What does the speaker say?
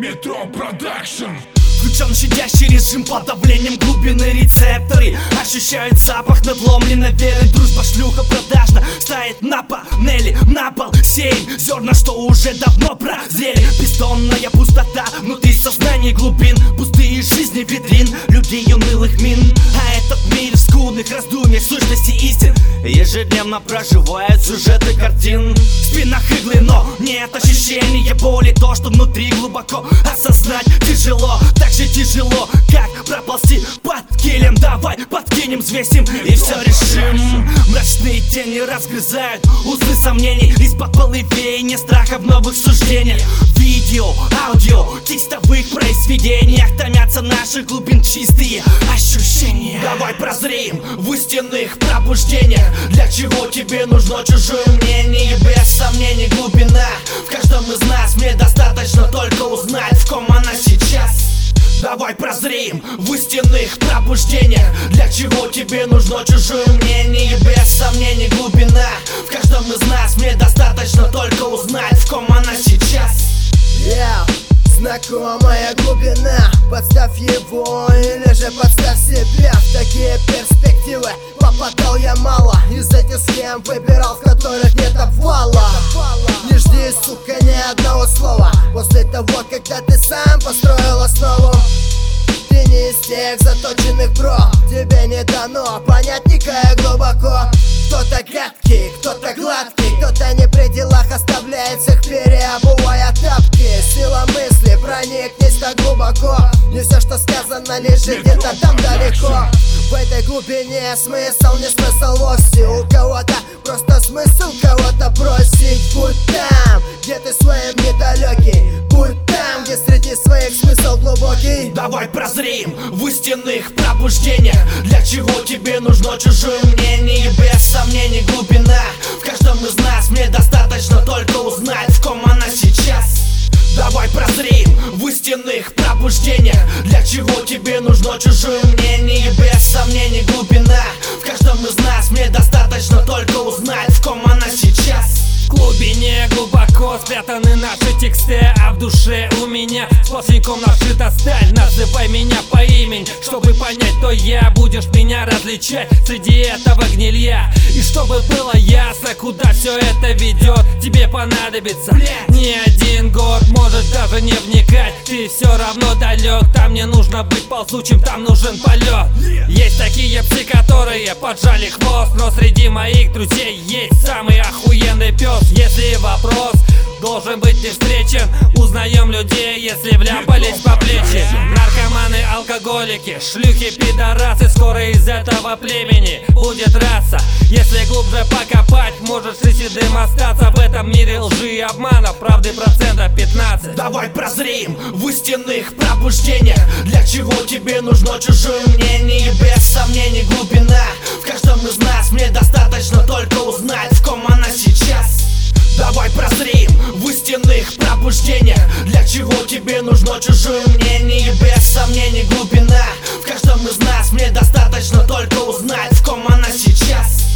Метро Продакшн. Включен щадящий режим под давлением глубины рецепторы. Ощущают запах надломленной веры. Дружба шлюха продажна стоит на панели, на пол сеем зерна, что уже давно прозрели. Бездонная пустота внутри сознания глубин. Пустые жизни витрин, людей унылых мин. А этот мир в скудных раздумьях сущности истин ежедневно проживает сюжеты картин. В спинах иглы, но нет ощущения боли. То, что внутри глубоко осознать тяжело. Так же тяжело, как проползти под килем. Давай подкинем, взвесим и все решим. Мрачные тени разгрызают узлы сомнений. Из-под полы веяния страха в новых суждениях. Видео, аудио, текстовых произведениях томятся наших глубин чистые ощущения. Давай прозреем в истинных пробуждениях. Для чего тебе нужно чужое мнение? Без сомнений глубина в каждом из нас. Мне достаточно только узнать, в ком она сейчас. Давай прозреем в истинных пробуждениях. Для чего тебе нужно чужое мнение? Без сомнений глубина в каждом из нас. Мне достаточно только узнать, в ком она сейчас. Знакомая глубина, подставь его или же подставь себя. В такие перспективы попадал я мало. Из этих схем выбирал, в которых нет обвала. Не жди, сука, ни одного слова после того, когда ты сам построил основу. Ты не из тех заточенных, бро. Тебе не дано понять никак глубоко. Кто-то гадкий, кто-то гладкий, кто-то не при делах оставляет всех, переобувая тапки. Сила мысли проникнись так глубоко. Не все, что сказано, лежит где-то там далеко. В этой глубине смысл, не смысл вовсе. У кого-то просто смысл кого-то бросить. Будь там, где ты своим недалекий. Будь там, где среди своих смысл глубокий. Давай прозреем в истинных пробуждениях. Для чего тебе нужно чужое мнение? Без сомнений глубина в каждом из нас. Мне достаточно только узнать, в ком она сейчас. Давай прозреем в истинных пробуждениях. Для чего тебе нужно чужое мнение? Без сомнений глубина в каждом из нас. Мне достаточно только узнать, в ком она сейчас. В глубине глубоко спрятаны наши тексты, а в душе у меня сплошняком нашита сталь. Называй меня по имени, чтобы понять, кто я. Будешь меня различать среди этого гнилья. И чтобы было ясно, куда все это ведет, тебе понадобится не один год. Можешь даже не вникать, ты все равно далек. Там не нужно быть ползучим, там нужен полет. Есть такие псы, которые поджали хвост, но среди моих друзей есть самый охуенный пес. Если вопрос должен быть не встречен, узнаем людей, если вляпались по плечи. Наркоманы, алкоголики, шлюхи, пидорасы. Скоро из этого племени будет раса. Если глубже покопать, можешь ты седым остаться. В этом мире лжи и обмана, правды процентов 15. Давай прозреем в истинных пробуждениях. Для чего тебе нужно чужое мнение? Без сомнений глубина в каждом из нас. Мне достаточно только узнать, в ком она сейчас. Давай прозреем в истинных пробуждениях. Для чего тебе нужно чужое мнение? Без сомнений глубина в каждом из нас. Мне достаточно только узнать, в ком она сейчас.